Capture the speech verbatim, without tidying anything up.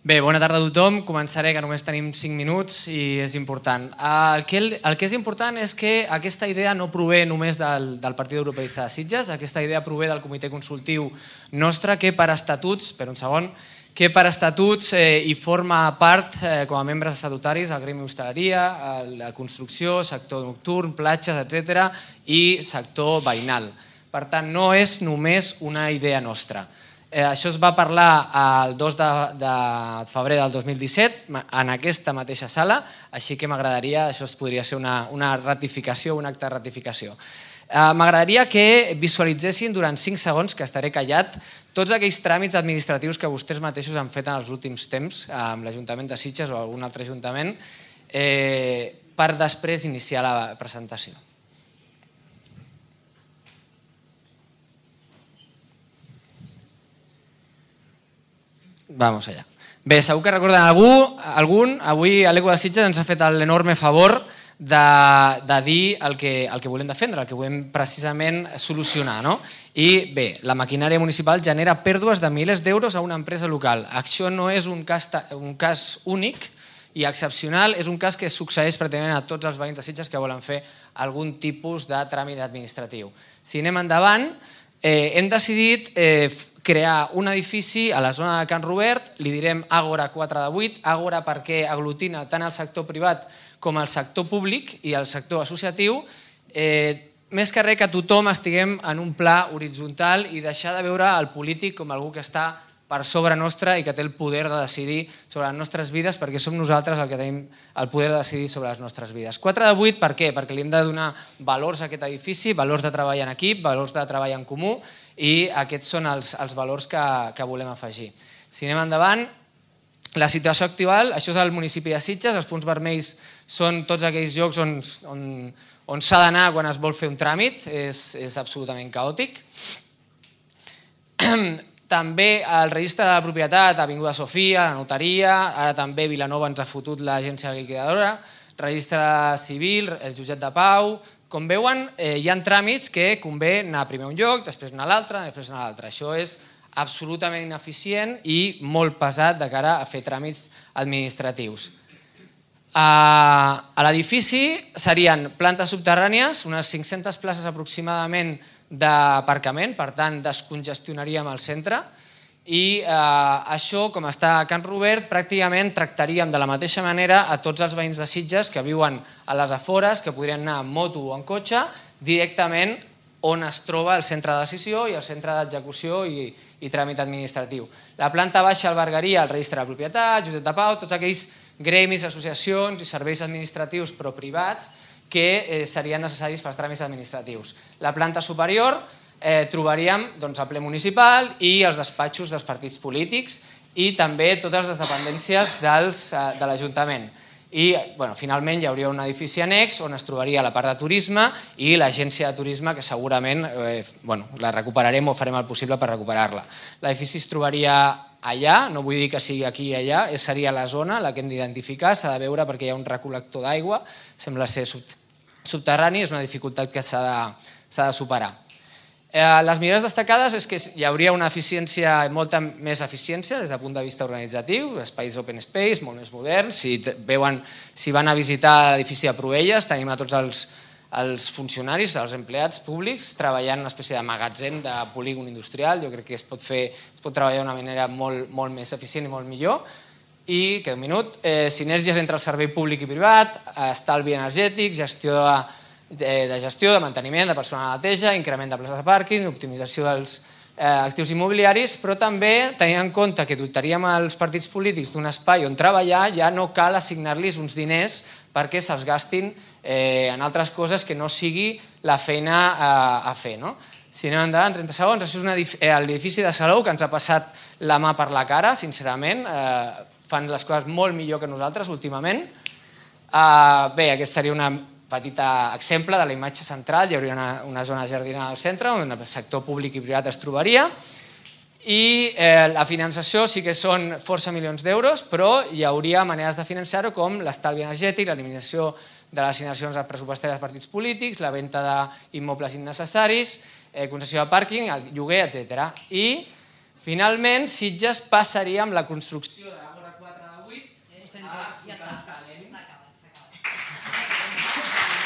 Bé, bona tarda a tothom. Començaré, que només tenim cinc minuts i és important. El que, el que és important és que aquesta idea no prové només del, del Partit Europeista de Sitges, aquesta idea prové del comitè consultiu nostre, que per estatuts, per un segon, que per estatuts eh, hi forma part eh, com a membres estatutaris el gremi hostaleria, la construcció, sector nocturn, platges, etcètera, i sector veïnal. Per tant, no és només una idea nostra. Eh, això es va parlar el dos de, de febrer del dos mil disset en aquesta mateixa sala, així que m'agradaria, això podria ser una, una ratificació, un acte de ratificació. Eh, m'agradaria que visualitzessin durant cinc segons, que estaré callat, tots aquells tràmits administratius que vostès mateixos han fet en els últims temps amb l'Ajuntament de Sitges o algun altre ajuntament eh, per després iniciar la presentació. Vamos allà. Bé, segur que recorden algú, algun, avui l'Eco de Sitges ens ha fet l'enorme favor de, de dir el que, el que volem defendre, el que volem precisament solucionar. No? I bé, la maquinària municipal genera pèrdues de milers d'euros a una empresa local. Això no és un cas, un cas únic i excepcional, és un cas que succeeix pràcticament a tots els veïns de Sitges que volen fer algun tipus de tràmit administratiu. Si anem endavant, eh, hem decidit eh, crear un edifici a la zona de Can Robert, li direm Àgora quatre de vuit, Àgora perquè aglutina tant el sector privat com el sector públic i el sector associatiu, eh, més que res que tothom estiguem en un pla horitzontal i deixar de veure el polític com algú que està per sobre nostra i que té el poder de decidir sobre les nostres vides, perquè som nosaltres el que tenim el poder de decidir sobre les nostres vides. quatre de vuit per què? Perquè li hem de donar valors a aquest edifici, valors de treball en equip, valors de treball en comú, i aquests són els, els valors que, que volem afegir. Si anem endavant, la situació actual, això és el municipi de Sitges, els punts vermells són tots aquells llocs on, on, on s'ha d'anar quan es vol fer un tràmit, és, és absolutament caòtic. També el registre de la propietat, Avinguda Sofia, la notaria, ara també Vilanova ens ha fotut l'agència liquidadora, registre civil, el jutjat de pau. Com veuen, eh, hi ha tràmits que convé anar primer a un lloc, després anar a l'altre, després anar a l'altre. Això és absolutament ineficient i molt pesat de cara a fer tràmits administratius. A l'edifici serien plantes subterrànies, unes cinc-centes places aproximadament d'aparcament, per tant descongestionaríem el centre, i eh, això, com està a Can Robert, pràcticament tractaríem de la mateixa manera a tots els veïns de Sitges que viuen a les afores, que podrien anar en moto o en cotxe, directament on es troba el centre de decisió i el centre d'execució i, i tràmit administratiu. La planta baixa albergaria el registre de propietat, jutjat de pau, tots aquells gremis, associacions i serveis administratius però privats que eh, serien necessaris per tràmits administratius. La planta superior eh, trobaríem doncs, el ple municipal i els despatxos dels partits polítics i també totes les dependències dels, eh, de l'Ajuntament. I bueno, finalment hi hauria un edifici annex on es trobaria la part de turisme i l'agència de turisme que segurament eh, bueno, la recuperarem o farem el possible per recuperar-la. L'edifici es trobaria allà, no vull dir que sigui aquí i allà, seria la zona la que hem d'identificar, s'ha de veure perquè hi ha un recol·lector d'aigua, sembla ser subterrani, és una dificultat que s'ha de, s'ha de superar. Les millores destacades és que hi hauria una eficiència, molta més eficiència des del punt de vista organitzatiu, espais open space, molt més moderns. Si veuen, si van a visitar l'edifici de Proelles, tenim a tots els, els funcionaris, els empleats públics, treballant en una espècie de magatzem de polígon industrial. Jo crec que es pot, fer, es pot treballar d'una manera molt, molt més eficient i molt millor. I, queda un minut, eh, sinergies entre el servei públic i privat, estalvi energètic, gestió de de gestió, de manteniment, de personal de neteja, increment de places de pàrquing, optimització dels eh, actius immobiliaris, però també tenint en compte que dotaríem els partits polítics d'un espai on treballar, ja no cal assignar-los uns diners perquè se'ls gastin eh, en altres coses que no sigui la feina eh, a fer. No? Si anem endavant, trenta segons, això és l'edifici de Salou que ens ha passat la mà per la cara, sincerament, eh, fan les coses molt millor que nosaltres últimament. Eh, bé, aquest seria una petit exemple de la imatge central, hi hauria una, una zona jardinada al centre on el sector públic i privat es trobaria i eh, la finançació sí que són força milions d'euros, però hi hauria maneres de finançar-ho com l'estalvi energètic, l'eliminació de les assignacions pressupostàries als partits polítics, la venda d'immobles innecessaris, eh, concessió de pàrquing, el lloguer, etcètera. I finalment Sitges passaria amb la construcció de l'Àgora Ho sento, ja està. S'ha acabat, s'ha acabat.